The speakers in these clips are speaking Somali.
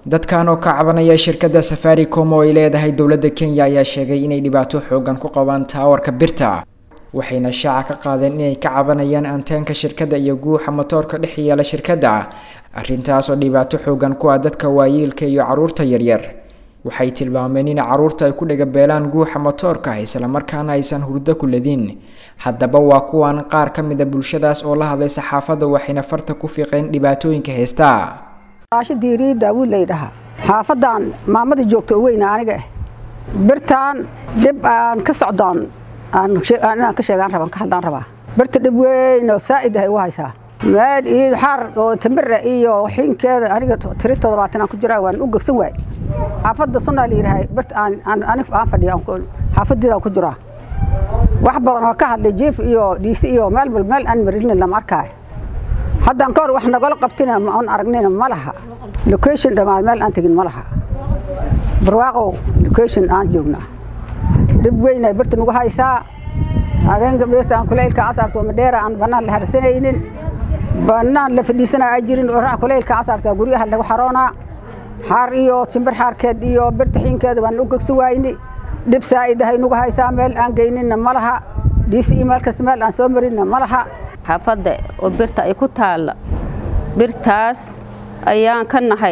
dadkan oo ka cabanaya shirkadda Safaricom oo ay leedahay dawladda Kenya ayaa sheegay inay dhibaato xoogan ku qabaan taawarka birta waxayna shaaca ka qaadeen inay ka cabanayaan anteenka shirkadda iyo guuxa matoorka dhex yaala shirkadda arrintaas oo dhibaato xoogan ku ah dadka waayeelka iyo caruurta yaryar waxay tilmaameen in caruurta ay ku dhagabeelaan guuxa matoorka isla markaana aysan hurdo ku ledin haddaba waa kuwan qaar ka mid ah bulshadaas oo la hadlay saxaafadda waxayna farta ku fiiqeen dhibaatooyinka heesta ashadiiri daawud leedaha xaafadan maamada joogto weyn aniga birtaan dib aan ka socdaan aan ka sheegan rabaan ka hadlaan rabaa birta dib weyn oo saaid ah u haysaa meel iyo xar oo tamira iyo xinkeeda aniga 7 ku jira waan u gagsan waay xaafada Soomaali leeyahay birta aan fadhiyo xaafadida ku jira wax badan oo ka hadlay jiif iyo DC iyo meel aan marin la markay haddaan ka hor wax nagala qabtina ma aan aragnayna malaha location dhamaan meel aan tagin malaha barwaaqo location aan joogna dib weyn ay birta nagu haysaa habeenka beerta aan kuleelka casarto madheera aan banaan la harsanaynin banaan la fadhiisana jirin oo raac kuleelka casarta guriyaha lagu xaroona xaar iyo timir xaarkeed iyo birta xinkeeda waan u gagsan waayni dib saaid ah nagu haysaa meel aan geynina malaha DC email kasta meel aan soo marina malaha xaafadda oo birta ay ku taal birtaas ayaan ka nahay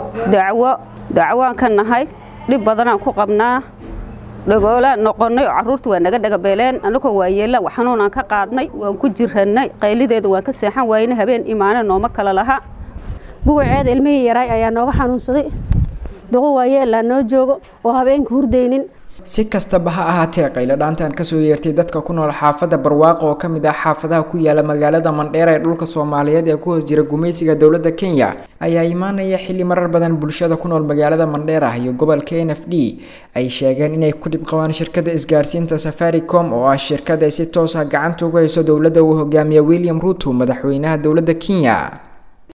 dacwaan ka nahay dib badan aan ku qabnaa dhagoola noqonay caruurtu waa naga dhagabeeleen anagoo waayeela waxanuun aan ka qaadnay waan ku jirhanay qaylideeda waan ka seexan waayna habeen iimaano nooma kala laha buuceed ilmihii yaray ayaa nooga xanuunsaday duqo waayeela noo joogo oo habeenka hurdeynin si kastaba ha ahaatee qaylo dhaantan ka soo yeertay dadka ku nool xaafadda barwaaqo oo kamid ah xaafadaha ku yaala magaalada Mandheera ee dhulka Soomaaliyeed ee ku hoos jira gumaysiga dawladda Kenya ayaa imaanaya xilli marar badan bulshada ku nool magaalada Mandheera iyo gobolka NFD ay sheegeen inay ku dib qabaan shirkadda isgaarsiinta Safaricom oo ah shirkad ay si toos ah gacanta uga hayso dawladda uu hogaamiyo William Ruto madaxweynaha dawladda Kenya